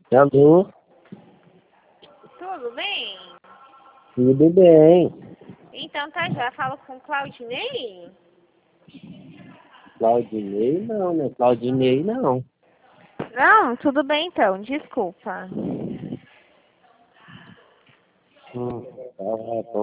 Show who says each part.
Speaker 1: Alô?
Speaker 2: Tudo bem?
Speaker 1: Tudo bem.
Speaker 2: Então tá, já falo com o Claudinei?
Speaker 1: Claudinei não, né? Claudinei não.
Speaker 2: Não, tudo bem então, desculpa.
Speaker 1: Tá bom.